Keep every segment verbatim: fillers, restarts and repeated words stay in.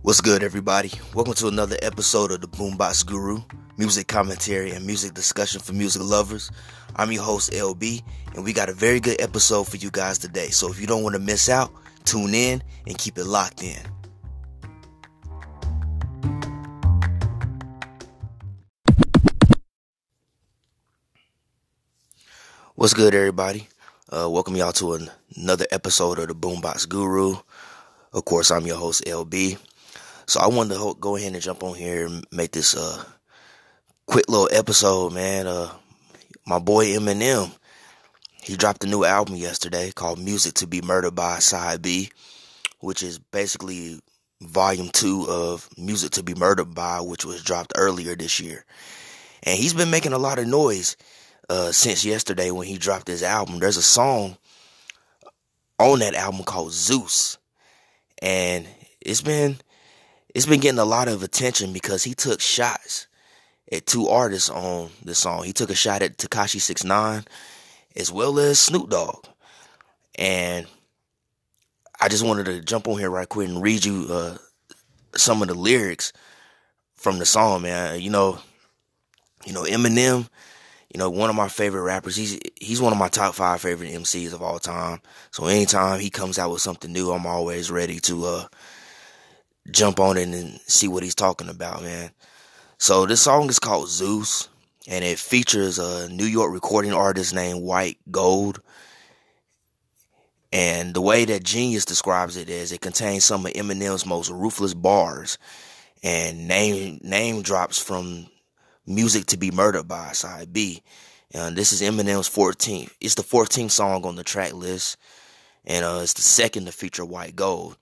What's good, everybody? Welcome to another episode of the Boombox Guru, music commentary and music discussion for music lovers. I'm your host, L B, and we got a very good episode for you guys today. So if you don't want to miss out, tune in and keep it locked in. What's good, everybody? Uh, welcome y'all to an- another episode of the Boombox Guru. Of course, I'm your host, L B. So I wanted to ho- go ahead and jump on here and make this uh quick little episode, man. Uh, my boy Eminem, he dropped a new album yesterday called Music to Be Murdered by Side B, which is basically volume two of Music to Be Murdered by, which was dropped earlier this year. And he's been making a lot of noise uh, since yesterday when he dropped his album. There's a song on that album called Zeus, and it's been it's been getting a lot of attention because he took shots at two artists on the song. He took a shot at Tekashi six nine as well as Snoop Dogg. And I just wanted to jump on here right quick and read you uh, some of the lyrics from the song, man. You know, you know Eminem, you know, one of my favorite rappers. He's he's one of my top five favorite M Cs of all time. So anytime he comes out with something new, I'm always ready to uh, jump on it and see what he's talking about, man. So this song is called Zeus, and it features a New York recording artist named White Gold. And the way that Genius describes it is it contains some of Eminem's most ruthless bars and name name drops from Music to Be Murdered by Side B. And this is Eminem's fourteenth. It's the fourteenth song on the track list, and uh, it's the second to feature White Gold.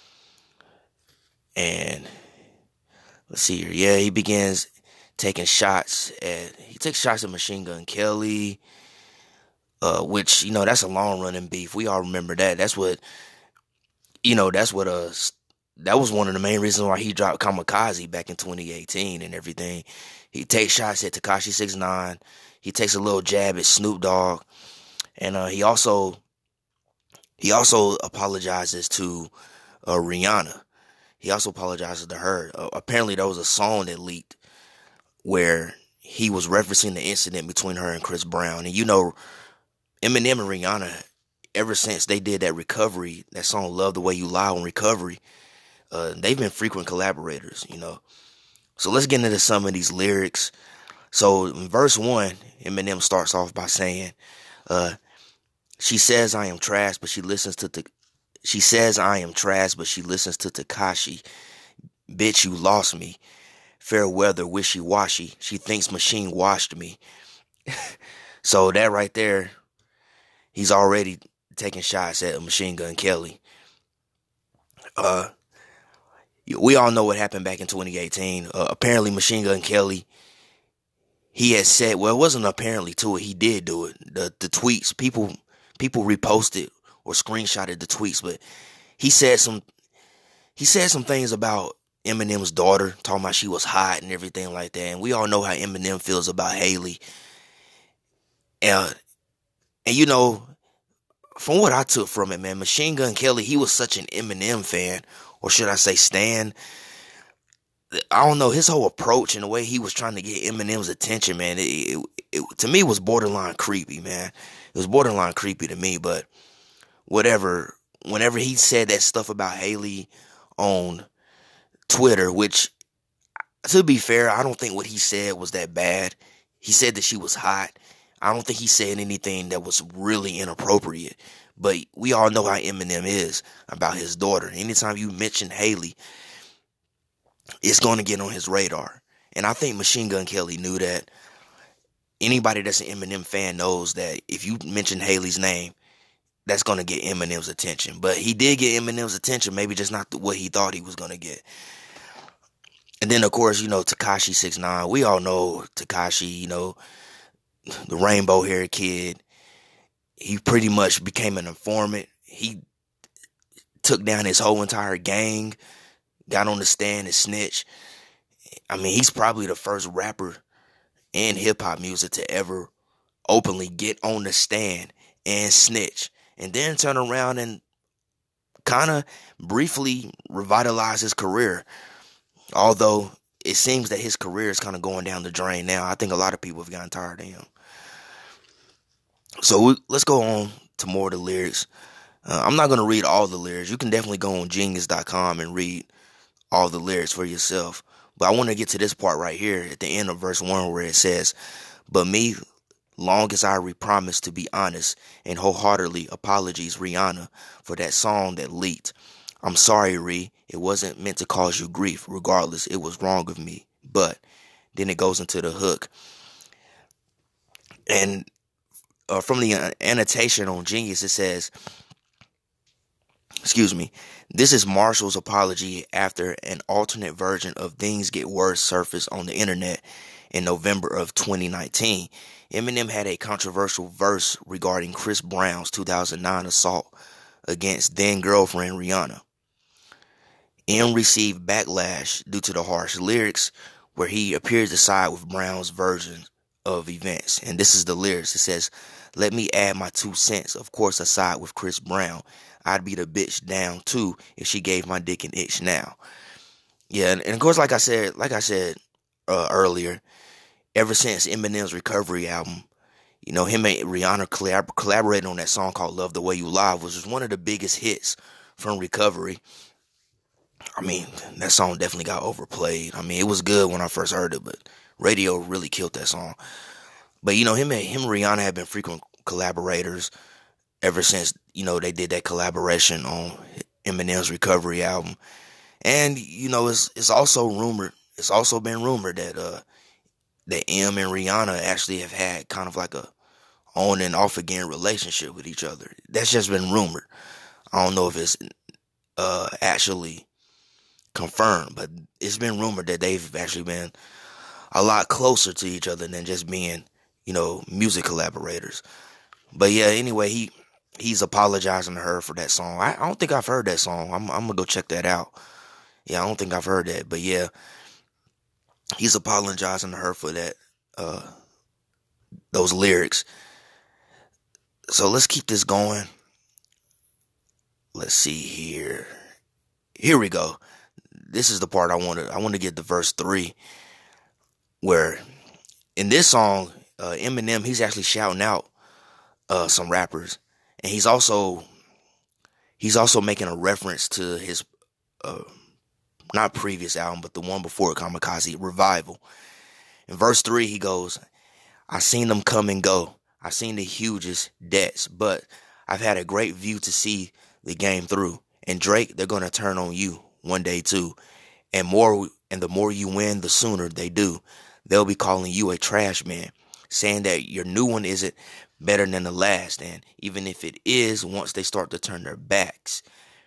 And let's see here. Yeah, he begins taking shots at, he takes shots at Machine Gun Kelly, uh, which, you know, that's a long running beef. We all remember that. That's what, you know, that's what, uh, that was one of the main reasons why he dropped Kamikaze back in twenty eighteen and everything. He takes shots at Tekashi six nine. He takes a little jab at Snoop Dogg. And, uh, he also, he also apologizes to, uh, Rihanna. He also apologizes to her. Uh, apparently there was a song that leaked where he was referencing the incident between her and Chris Brown. And you know, Eminem and Rihanna, ever since they did that Recovery, that song Love the Way You Lie on Recovery, uh, they've been frequent collaborators, you know. So let's get into some of these lyrics. So in verse one, Eminem starts off by saying, uh, she says I am trash, but she listens to the, she says I am trash, but she listens to Tekashi. Bitch, you lost me. Fair weather, wishy-washy. She thinks Machine washed me. So that right there, he's already taking shots at Machine Gun Kelly. Uh, we all know what happened back in twenty eighteen. Uh, apparently, Machine Gun Kelly, he had said, well, it wasn't apparently to it. He did do it. The the tweets, people people reposted or screenshotted the tweets, but he said some he said some things about Eminem's daughter, talking about she was hot and everything like that. And we all know how Eminem feels about Haley. And, and you know, from what I took from it, man, Machine Gun Kelly, he was such an Eminem fan, or should I say stan. I don't know, his whole approach and the way he was trying to get Eminem's attention, man, it, it, it to me was borderline creepy, man. It was borderline creepy to me, but whatever. Whenever he said that stuff about Haley on Twitter, which, to be fair, I don't think what he said was that bad. He said that she was hot. I don't think he said anything that was really inappropriate. But we all know how Eminem is about his daughter. Anytime you mention Haley, it's going to get on his radar. And I think Machine Gun Kelly knew that. Anybody that's an Eminem fan knows that if you mention Haley's name, that's going to get Eminem's attention. But he did get Eminem's attention, maybe just not what he thought he was going to get. And then, of course, you know, Tekashi six nine. We all know Tekashi, you know, the rainbow-haired kid. He pretty much became an informant. He took down his whole entire gang, got on the stand and snitched. I mean, he's probably the first rapper in hip-hop music to ever openly get on the stand and snitch. And then turn around and kind of briefly revitalized his career. Although it seems that his career is kind of going down the drain now. I think a lot of people have gotten tired of him. So we, let's go on to more of the lyrics. Uh, I'm not going to read all the lyrics. You can definitely go on genius dot com and read all the lyrics for yourself. But I want to get to this part right here at the end of verse one where it says, "But me, long as I re-promise to be honest and wholeheartedly apologies, Rihanna, for that song that leaked. I'm sorry, Ree. It wasn't meant to cause you grief. Regardless, it was wrong of me." But then it goes into the hook. And uh, from the annotation on Genius, it says, excuse me, "This is Marshall's apology after an alternate version of Things Get Worse surfaced on the internet in November of twenty nineteen. Eminem had a controversial verse regarding Chris Brown's two thousand nine assault against then-girlfriend Rihanna. M received backlash due to the harsh lyrics, where he appears to side with Brown's version of events. And this is the lyrics. It says, "Let me add my two cents. Of course I side with Chris Brown. I'd be the bitch down too if she gave my dick an itch now." Yeah, and, and of course, like I said, like I said uh, earlier, ever since Eminem's Recovery album, you know, him and Rihanna collab- collaborated on that song called "Love the Way You Lie," which was one of the biggest hits from Recovery. I mean, that song definitely got overplayed. I mean, it was good when I first heard it, but radio really killed that song. But, you know, him and, him and Rihanna have been frequent collaborators ever since, you know, they did that collaboration on Eminem's Recovery album. And, you know, it's it's also rumored, it's also been rumored that uh that M and Rihanna actually have had kind of like a on and off again relationship with each other. That's just been rumored. I don't know if it's uh actually confirmed, but it's been rumored that they've actually been a lot closer to each other than just being, you know, music collaborators. But yeah, anyway, he he's apologizing to her for that song. I, I don't think I've heard that song. I'm I'm gonna go check that out. Yeah, I don't think I've heard that, but yeah, he's apologizing to her for that, uh, those lyrics. So let's keep this going. Let's see here. Here we go. This is the part I want to, I want to get to verse three, where in this song, uh, Eminem, he's actually shouting out, uh, some rappers, and he's also, he's also making a reference to his, uh, not previous album, but the one before it, Kamikaze, Revival. In verse three, he goes, "I seen them come and go. I seen the hugest debts, but I've had a great view to see the game through. And Drake, they're gonna turn on you one day too. And more, and the more you win, the sooner they do. They'll be calling you a trash man, saying that your new one isn't better than the last. And even if it is, once they start to turn their backs,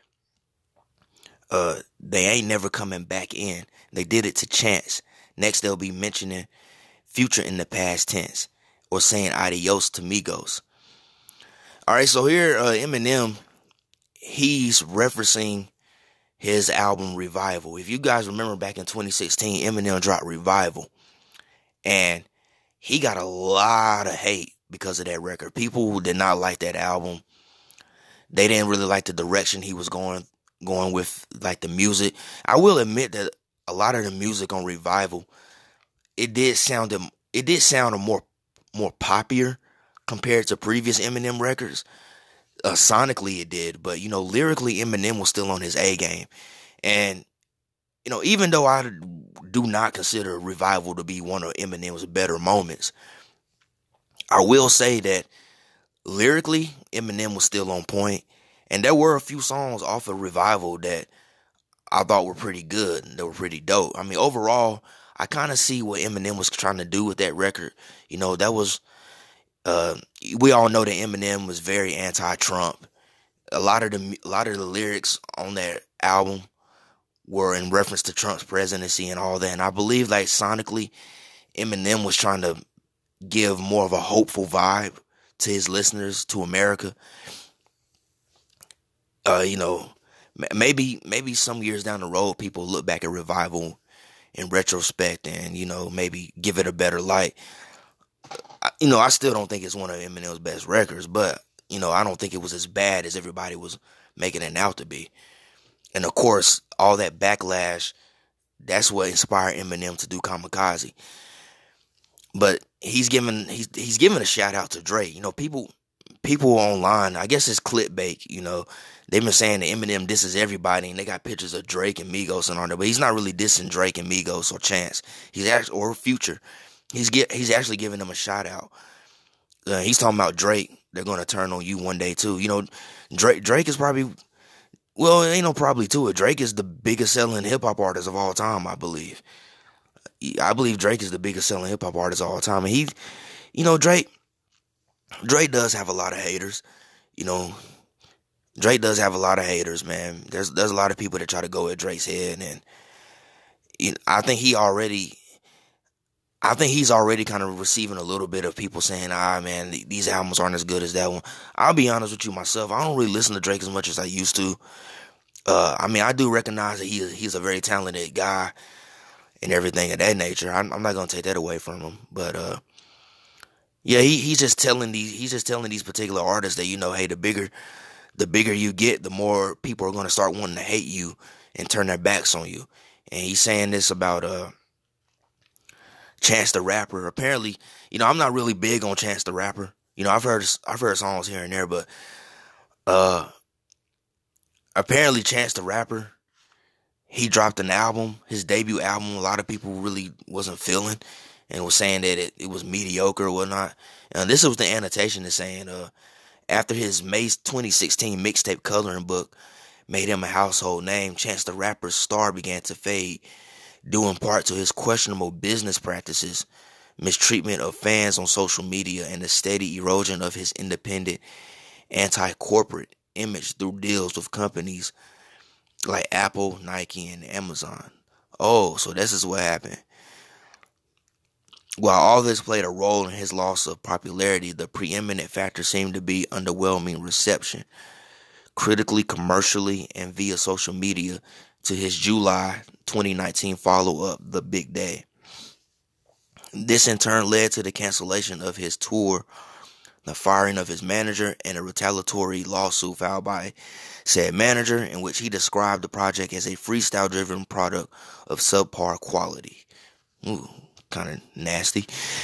uh, they ain't never coming back in. They did it to Chance. Next, they'll be mentioning Future in the past tense, or saying adios to Migos." All right, so here, uh, Eminem, he's referencing his album Revival. If you guys remember back in twenty sixteen, Eminem dropped Revival, and he got a lot of hate because of that record. People did not like that album. They didn't really like the direction he was going going with, like the music. I will admit that a lot of the music on Revival, it did sound it did sound more more poppier compared to previous Eminem records. Uh, sonically, it did, but you know, lyrically, Eminem was still on his A game. And you know, even though I do not consider Revival to be one of Eminem's better moments, I will say that lyrically, Eminem was still on point, and there were a few songs off of Revival that I thought were pretty good and they were pretty dope. I mean, overall, I kind of see what Eminem was trying to do with that record. You know, that was, uh, we all know that Eminem was very anti-Trump. A lot of the, a lot of the lyrics on that album were in reference to Trump's presidency and all that. And I believe, like, sonically, Eminem was trying to give more of a hopeful vibe to his listeners, to America. Uh, you know, maybe, maybe some years down the road, people look back at Revival in retrospect and, you know, maybe give it a better light. I, you know, I still don't think it's one of Eminem's best records, but, you know, I don't think it was as bad as everybody was making it out to be. And of course, all that backlash, that's what inspired Eminem to do Kamikaze. But he's giving he's he's giving a shout out to Drake. You know, people people online, I guess it's clickbait, you know. They've been saying that Eminem disses everybody, and they got pictures of Drake and Migos and all that, but he's not really dissing Drake and Migos or Chance. He's actually, or Future. He's get he's actually giving them a shout out. Uh, he's talking about Drake. They're gonna turn on you one day too. You know, Drake Drake is probably, well, it ain't no probably to it. Drake is the biggest selling hip hop artist of all time, I believe. I believe Drake is the biggest selling hip hop artist of all time, and he, you know, Drake Drake does have a lot of haters. You know, Drake does have a lot of haters, man. There's there's a lot of people that try to go at Drake's head, and you know, I think he already, I think he's already kind of receiving a little bit of people saying, ah, man, th- these albums aren't as good as that one. I'll be honest with you myself. I don't really listen to Drake as much as I used to. Uh, I mean, I do recognize that he is, he's a very talented guy and everything of that nature. I'm, I'm not gonna take that away from him, but uh, yeah, he he's just telling these he's just telling these particular artists that, you know, hey, the bigger the bigger you get, the more people are gonna start wanting to hate you and turn their backs on you. And he's saying this about uh Chance the Rapper. Apparently, you know, I'm not really big on Chance the Rapper. You know, I've heard I've heard songs here and there, but uh apparently Chance the Rapper, he dropped an album, his debut album, a lot of people really wasn't feeling and was saying that it, it was mediocre or whatnot. And this was the annotation that's saying, uh, after his May twenty sixteen mixtape Coloring Book made him a household name, Chance the Rapper's star began to fade, due in part to his questionable business practices, mistreatment of fans on social media, and the steady erosion of his independent, anti-corporate image through deals with companies like Apple, Nike, and Amazon. Oh, so this is what happened. While all this played a role in his loss of popularity, the preeminent factor seemed to be underwhelming reception, critically, commercially, and via social media, to his July twenty nineteen follow-up, The Big Day. This in turn led to the cancellation of his tour, the firing of his manager, and a retaliatory lawsuit filed by said manager, in which he described the project as a freestyle-driven product of subpar quality. Ooh, kind of nasty.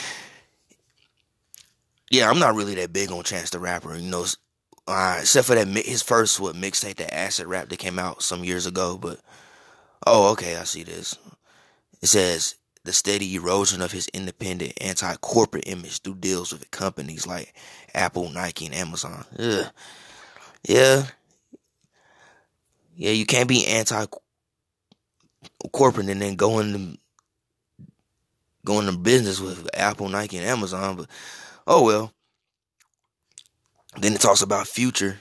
Yeah, I'm not really that big on Chance the Rapper, you know, uh, except for that his first what mixtape, that Acid Rap that came out some years ago. But oh, okay, I see this. It says the steady erosion of his independent, anti-corporate image through deals with companies like Apple, Nike, and Amazon. Ugh. Yeah, yeah, you can't be anti-corporate and then go into go into business with Apple, Nike, and Amazon. But oh well. Then it talks about Future.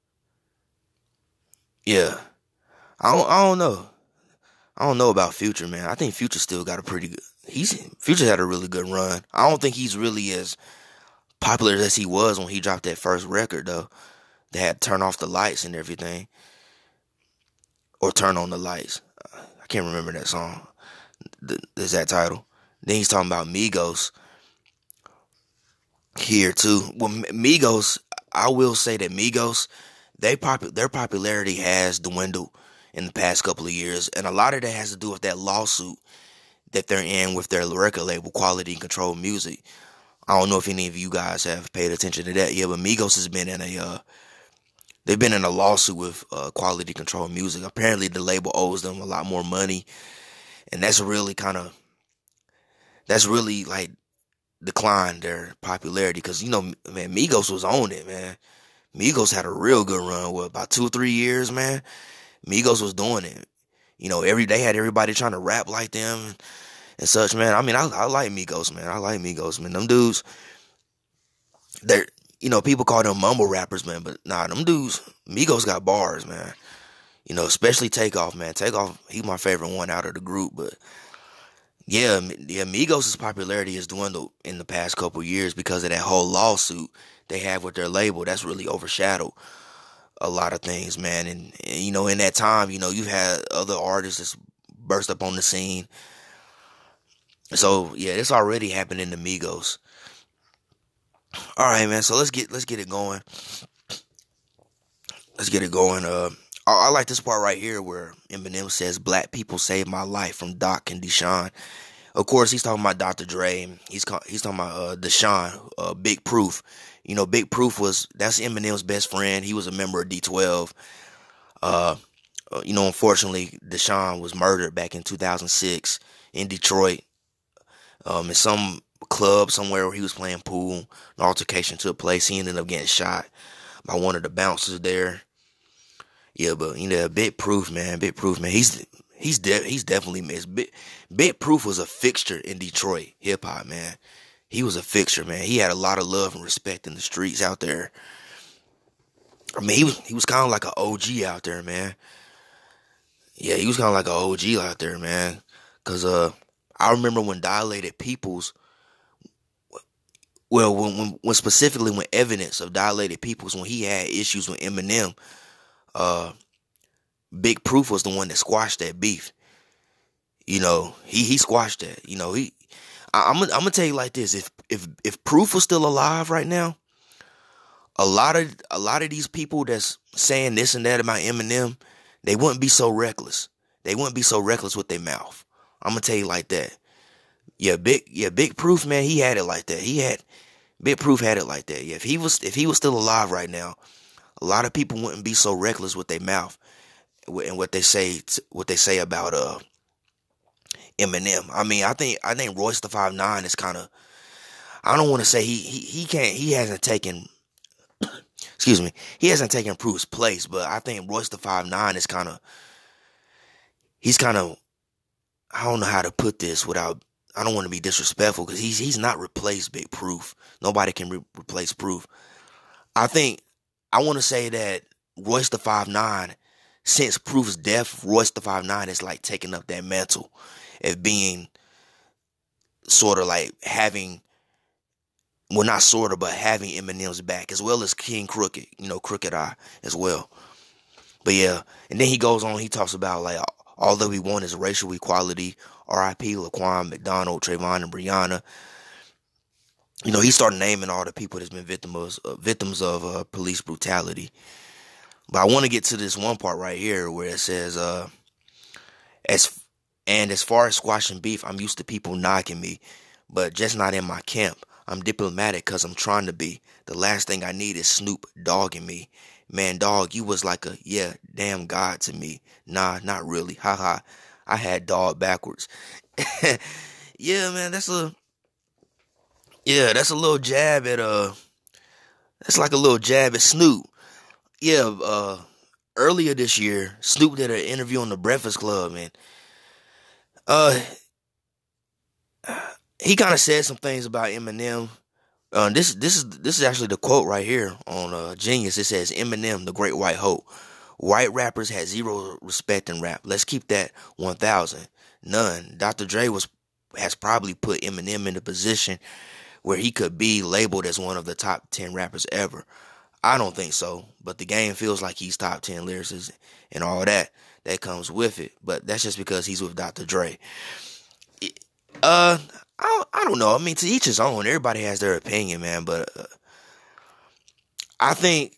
Yeah, I don't, I don't know. I don't know about Future, man. I think Future still got a pretty good. He's Future had a really good run. I don't think he's really as popular as he was when he dropped that first record, though. They had Turn Off the Lights and everything, or Turn On the Lights. I can't remember that song. There's that title. Then he's talking about Migos here too. Well, Migos, I will say that Migos, they pop their popularity has dwindled in the past couple of years, and a lot of that has to do with that lawsuit that they're in with their record label, Quality Control Music. I don't know if any of you guys have paid attention to that yet, but Migos has been in a uh, they've been in a lawsuit with uh, Quality Control Music. Apparently, the label owes them a lot more money, and that's really kind of that's really like declined their popularity, because, you know, man, Migos was on it, man. Migos had a real good run. What, about two or three years, man? Migos was doing it. You know, every day had everybody trying to rap like them and such, man. I mean, I, I like Migos, man. I like Migos, man. Them dudes, they're, you know, people call them mumble rappers, man, but nah, them dudes, Migos got bars, man. You know, especially Takeoff, man. Takeoff, he my favorite one out of the group, but yeah, yeah, Migos' popularity has dwindled in the past couple years because of that whole lawsuit they have with their label. That's really overshadowed a lot of things, man. And, and you know, in that time, you know, you've had other artists that's burst up on the scene. So yeah, it's already happening to Migos. All right, man. So let's get let's get it going. let's get it going. Uh, I, I like this part right here where Eminem says, "Black people saved my life," from Doc and Deshaun. Of course, he's talking about Doctor Dre. He's ca- he's talking about uh, Deshaun, uh, Big Proof. You know, Big Proof was that's Eminem's best friend. He was a member of D twelve. Uh, uh, you know, unfortunately, Deshaun was murdered back in two thousand six in Detroit. Um, in some club somewhere where he was playing pool, an altercation took place. He ended up getting shot by one of the bouncers there. Yeah, but you know, Big Proof, man, Big Proof, man. He's he's de- he's definitely missed. Big, Big Proof was a fixture in Detroit hip hop, man. He was a fixture, man. He had a lot of love and respect in the streets out there. I mean, he was he was kind of like an O G out there, man. Yeah, he was kind of like an O G out there, man. Cause uh, I remember when Dilated Peoples, well, when when, when specifically when Evidence of Dilated Peoples, when he had issues with Eminem, uh, Big Proof was the one that squashed that beef. You know, he he squashed that. You know, he. I, I'm gonna I'm gonna tell you like this: if if if Proof was still alive right now, a lot of a lot of these people that's saying this and that about Eminem, they wouldn't be so reckless. They wouldn't be so reckless with their mouth. I'm gonna tell you like that. Yeah, big yeah, Big Proof, man, he had it like that. He had Big Proof had it like that. Yeah, if he was if he was still alive right now, a lot of people wouldn't be so reckless with their mouth and what they say what they say about uh Eminem. I mean, I think I think Royce the Five Nine is kind of. I don't want to say he he he can't he hasn't taken. Excuse me, he hasn't taken Proof's place, but I think Royce the Five Nine is kind of. He's kind of. I don't know how to put this without. I don't want to be disrespectful because he's he's not replaced Big Proof. Nobody can re- replace Proof. I think I want to say that Royce the Five Nine, since Proof's death, Royce the Five Nine is like taking up that mantle of being sort of like having, well, not sort of, but having Eminem's back, as well as King Crooked, you know, Crooked Eye as well. But yeah, and then he goes on, he talks about like, although we want is racial equality, R I P Laquan McDonald, Trayvon, and Breonna. You know, he started naming all the people that's been victims, uh, victims of uh, police brutality. But I want to get to this one part right here where it says, uh, as and as far as squashing beef, I'm used to people knocking me, but just not in my camp. I'm diplomatic because I'm trying to be. The last thing I need is Snoop dogging me. Man, dog, you was like a, yeah, damn God to me. Nah, not really. Haha. I had dog backwards. Yeah, man, that's a, yeah, that's a little jab at, uh, that's like a little jab at Snoop. Yeah, uh, earlier this year, Snoop did an interview on the Breakfast Club, man. Uh, he kind of said some things about Eminem. Uh, this this is this is actually the quote right here on uh, Genius. It says, "Eminem, the Great White Hope. White rappers had zero respect in rap. Let's keep that one thousand. None. Doctor Dre was has probably put Eminem in a position where he could be labeled as one of the top ten rappers ever. I don't think so, but the game feels like he's top ten lyricists and all that that comes with it. But that's just because he's with Doctor Dre. Uh, I don't, I don't know. I mean, to each his own. Everybody has their opinion, man. But uh, I think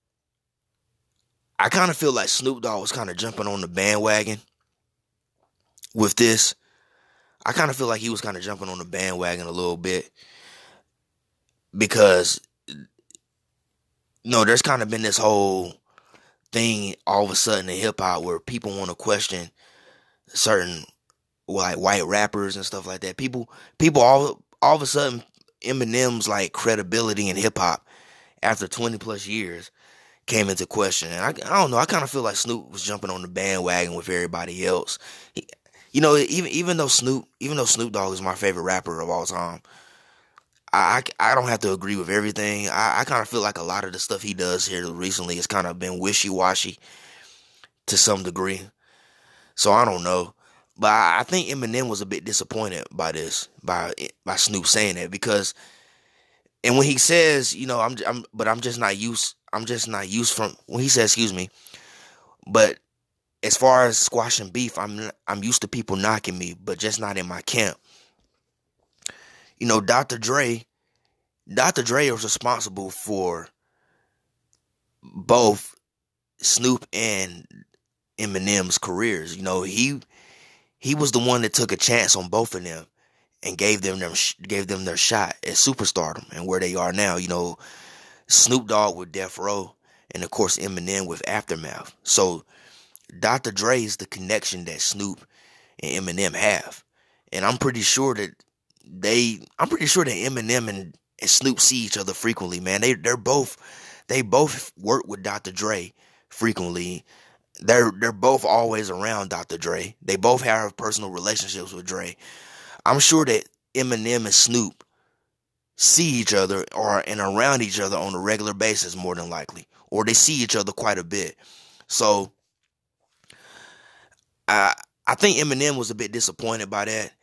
I kind of feel like Snoop Dogg was kind of jumping on the bandwagon with this. I kind of feel like he was kind of jumping on the bandwagon a little bit because, you know, there's kind of been this whole thing all of a sudden in hip hop where people want to question certain like white rappers and stuff like that. People, people all all of a sudden Eminem's like credibility in hip hop after twenty plus years came into question. And I, I don't know. I kind of feel like Snoop was jumping on the bandwagon with everybody else. He, you know, even even though Snoop, even though Snoop Dogg is my favorite rapper of all time, I, I, I don't have to agree with everything. I, I kind of feel like a lot of the stuff he does here recently has kind of been wishy-washy to some degree. So I don't know. But I, I think Eminem was a bit disappointed by this, by by Snoop saying that, because, and when he says, you know, I'm, I'm, but I'm just not used, I'm just not used from, when he says, excuse me, but as far as squashing beef, I'm, I'm used to people knocking me, but just not in my camp. You know, Doctor Dre, Doctor Dre was responsible for both Snoop and Eminem's careers. You know, he he was the one that took a chance on both of them and gave them them gave them their shot at superstardom and where they are now. You know, Snoop Dogg with Death Row, and of course Eminem with Aftermath. So Doctor Dre is the connection that Snoop and Eminem have, and I'm pretty sure that they, I'm pretty sure that Eminem and, and Snoop see each other frequently. Man, they they're both they both work with Doctor Dre frequently. They're they're both always around Doctor Dre. They both have personal relationships with Dre. I'm sure that Eminem and Snoop see each other or and around each other on a regular basis, more than likely, or they see each other quite a bit. So I I think Eminem was a bit disappointed by that.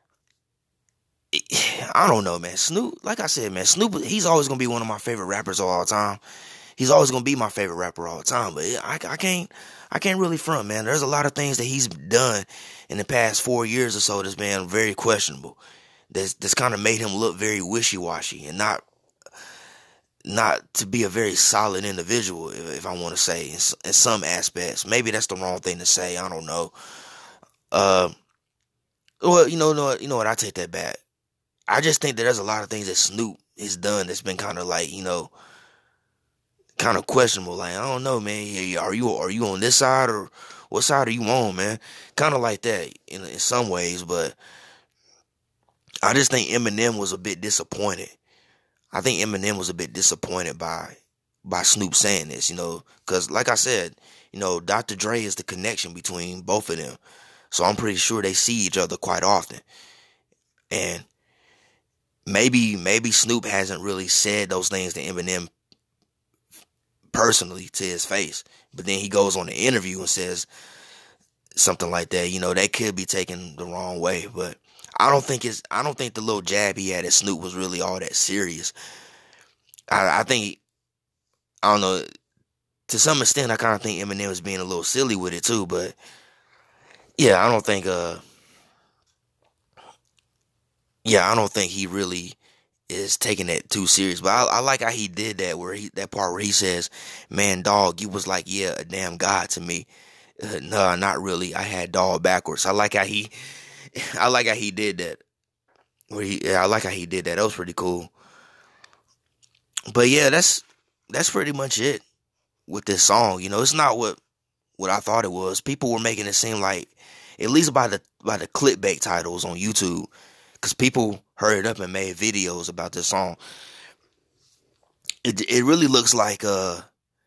I don't know, man. Snoop, like I said, man, Snoop, he's always gonna be one of my favorite rappers of all time. He's always gonna be my favorite rapper all the time. But I, I can't, I can't really front, man. There's a lot of things that he's done in the past four years or so that's been very questionable. That's that's kind of made him look very wishy-washy and not, not to be a very solid individual, if, if I want to say, in, in some aspects. Maybe that's the wrong thing to say. I don't know. Uh, well, you know, no, you know what? I take that back. I just think that there's a lot of things that Snoop has done that's been kind of like, you know, kind of questionable. Like, I don't know, man. Are you are you on this side, or what side are you on, man? Kind of like that in, in some ways, but I just think Eminem was a bit disappointed. I think Eminem was a bit disappointed by by Snoop saying this, you know, because like I said, you know, Doctor Dre is the connection between both of them. So I'm pretty sure they see each other quite often. And maybe maybe Snoop hasn't really said those things to Eminem personally to his face, but then he goes on the interview and says something like that. You know, that could be taken the wrong way, but I don't think it's I don't think the little jab he had at Snoop was really all that serious. I, I think I don't know, to some extent I kind of think Eminem was being a little silly with it too, but yeah, I don't think uh yeah, I don't think he really is taking it too serious. But I, I like how he did that, where he that part where he says, "Man, dog, you was like, yeah, a damn god to me." Uh, no, not really. I had dog backwards. I like how he, I like how he did that. Where he, yeah, I like how he did that. That was pretty cool. But yeah, that's that's pretty much it with this song. You know, it's not what what I thought it was. People were making it seem like, at least by the by the clickbait titles on YouTube, because people hurried up and made videos about this song. It it really looks like uh,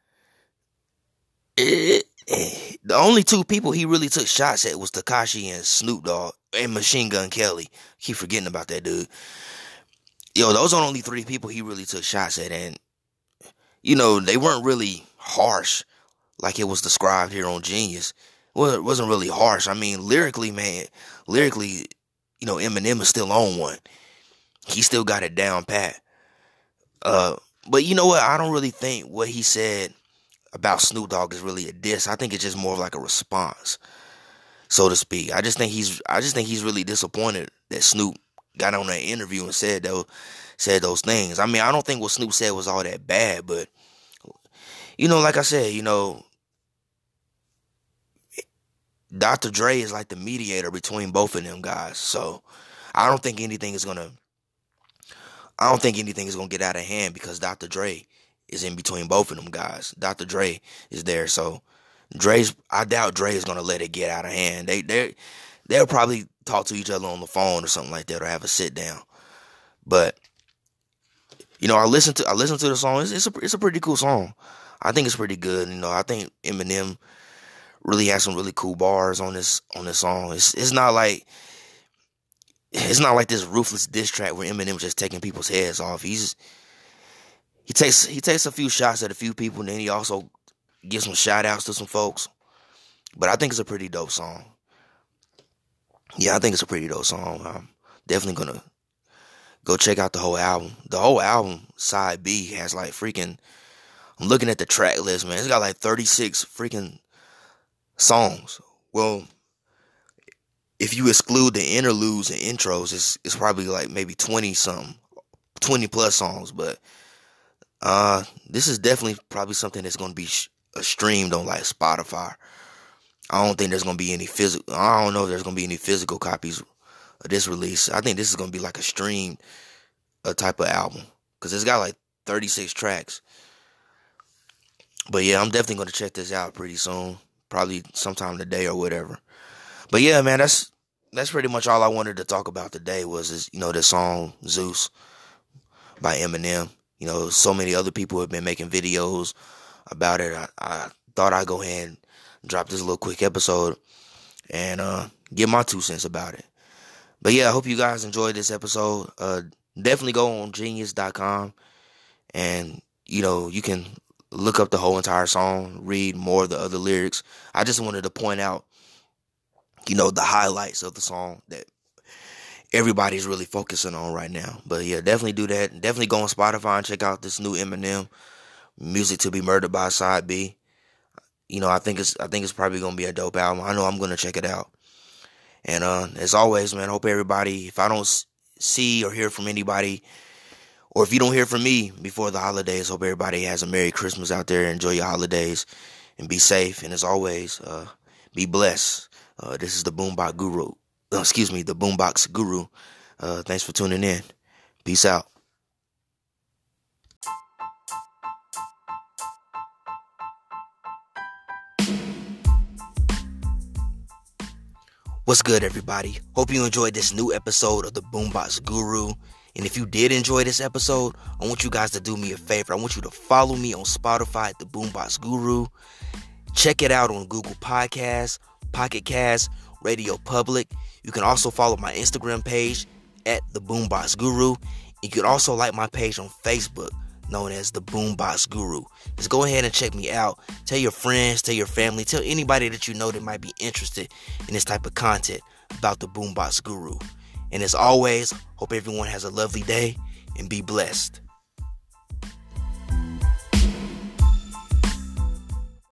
it, it, the only two people he really took shots at was Tekashi and Snoop Dogg and Machine Gun Kelly. Keep forgetting about that dude. Yo, those are the only three people he really took shots at, and you know they weren't really harsh like it was described here on Genius. Well, it wasn't really harsh. I mean, lyrically, man, lyrically, you know, Eminem is still on one. He still got it down pat. Uh, but you know what? I don't really think what he said about Snoop Dogg is really a diss. I think it's just more of like a response, so to speak. I just think he's, I just think he's really disappointed that Snoop got on that interview and said those, said those things. I mean, I don't think what Snoop said was all that bad, but you know, like I said, you know, Doctor Dre is like the mediator between both of them guys. So I don't think anything is gonna, I don't think anything is gonna get out of hand because Doctor Dre is in between both of them guys. Doctor Dre is there, so Dre's, I doubt Dre is gonna let it get out of hand. They they they'll probably talk to each other on the phone or something like that, or have a sit down. But you know, I listened to I listened to the song. It's, it's a it's a pretty cool song. I think it's pretty good. You know, I think Eminem really has some really cool bars on this on this song. It's it's not like it's not like this ruthless diss track where Eminem just taking people's heads off. He's he takes he takes a few shots at a few people, and then he also gives some shout outs to some folks. But I think it's a pretty dope song. Yeah, I think it's a pretty dope song. I'm definitely gonna go check out the whole album. The whole album, side B, has like freaking, I'm looking at the track list, man. It's got like thirty-six freaking songs. Well, if you exclude the interludes and intros, it's it's probably like maybe twenty something, twenty plus songs. But uh, this is definitely probably something that's gonna be sh- uh, streamed on like Spotify. I don't think there's gonna be any physical. I don't know if there's gonna be any physical copies of this release. I think this is gonna be like a streamed uh, type of album because it's got like thirty-six tracks. But yeah, I'm definitely gonna check this out pretty soon, probably sometime today or whatever. But yeah, man, that's that's pretty much all I wanted to talk about today was this, you know, this song Zeus by Eminem. You know, so many other people have been making videos about it. I, I thought I'd go ahead and drop this little quick episode and uh, give my two cents about it. But yeah, I hope you guys enjoyed this episode. Uh, definitely go on genius dot com and, you know, you can look up the whole entire song, read more of the other lyrics. I just wanted to point out, you know, the highlights of the song that everybody's really focusing on right now. But yeah, definitely do that. Definitely go on Spotify and check out this new Eminem, Music to Be Murdered by Side B. You know, I think it's I think it's probably gonna be a dope album. I know I'm gonna check it out. And uh, as always, man, hope everybody, if I don't see or hear from anybody, or if you don't hear from me before the holidays, hope everybody has a Merry Christmas out there. Enjoy your holidays and be safe. And as always, uh, be blessed. Uh, this is the Boombox Guru. Uh, excuse me, the Boombox Guru. Uh, thanks for tuning in. Peace out. What's good, everybody? Hope you enjoyed this new episode of the Boombox Guru. And if you did enjoy this episode, I want you guys to do me a favor. I want you to follow me on Spotify at the Boombox Guru. Check it out on Google Podcasts, Pocket Casts, Radio Public. You can also follow my Instagram page at the Boombox Guru. You can also like my page on Facebook, known as the Boombox Guru. Just go ahead and check me out. Tell your friends, tell your family, tell anybody that you know that might be interested in this type of content about the Boombox Guru. And as always, hope everyone has a lovely day and be blessed.